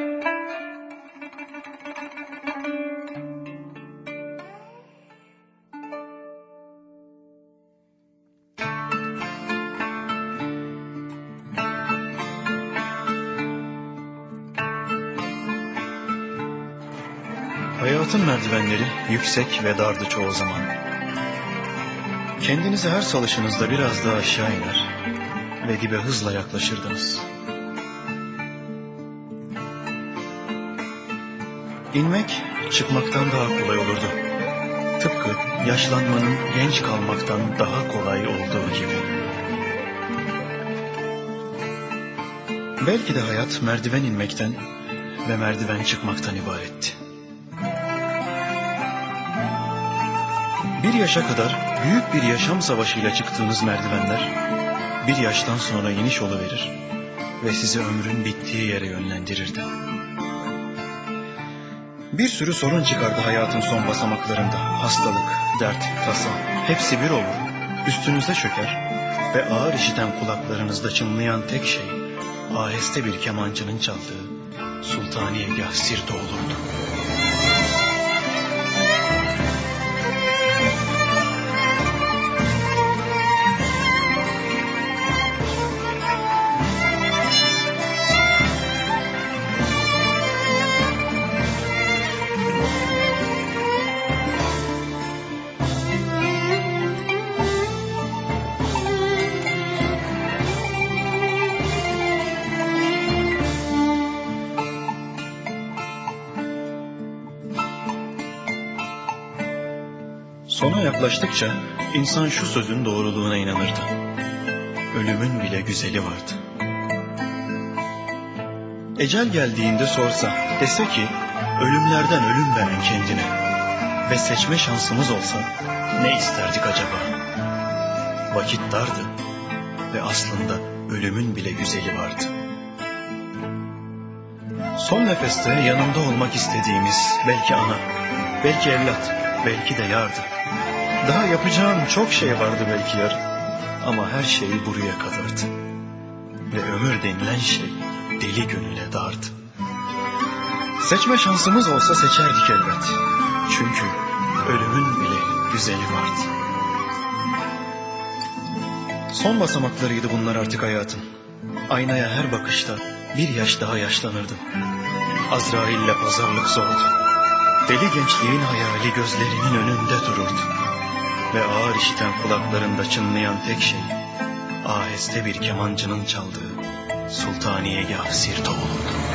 Hayatın merdivenleri yüksek ve dardı çoğu zaman. Kendinizi her salışınızda biraz daha aşağı iner ve dibe hızla yaklaşırdınız. İnmek çıkmaktan daha kolay olurdu. Tıpkı yaşlanmanın genç kalmaktan daha kolay olduğu gibi. Belki de hayat merdiven inmekten ve merdiven çıkmaktan ibaretti. Bir yaşa kadar büyük bir yaşam savaşıyla çıktığınız merdivenler bir yaştan sonra iniş oluverir ve sizi ömrün bittiği yere yönlendirirdi. Bir sürü sorun çıkardı hayatın son basamaklarında. Hastalık, dert, tasa hepsi bir olur, üstünüze çöker ve ağır işiten kulaklarınızda çınlayan tek şey aheste bir kemancının çaldığı Sultaniyegâh Sir'de olurdu. Sona yaklaştıkça insan şu sözün doğruluğuna inanırdı: ölümün bile güzeli vardı. Ecel geldiğinde sorsa, dese ki ölümlerden ölüm veren kendine ve seçme şansımız olsa ne isterdik acaba? Vakit dardı ve aslında ölümün bile güzeli vardı. Son nefeste yanımda olmak istediğimiz belki ana, belki evlat, belki de yardı. Daha yapacağım çok şey vardı belki yarın. Ama her şey buraya kadardı. Ve ömür denilen şey deli gönüle dardı. Seçme şansımız olsa seçerdik elbet. Çünkü ölümün bile güzeli vardı. Son basamaklarıydı bunlar artık hayatın. Aynaya her bakışta bir yaş daha yaşlanırdım. Azrail'le pazarlık zordu. Deli gençliğin hayali gözlerinin önünde dururdu. Ve ağır işiten kulaklarında çınlayan tek şey aheste bir kemancının çaldığı Sultaniyegâh Sir'de olurdu.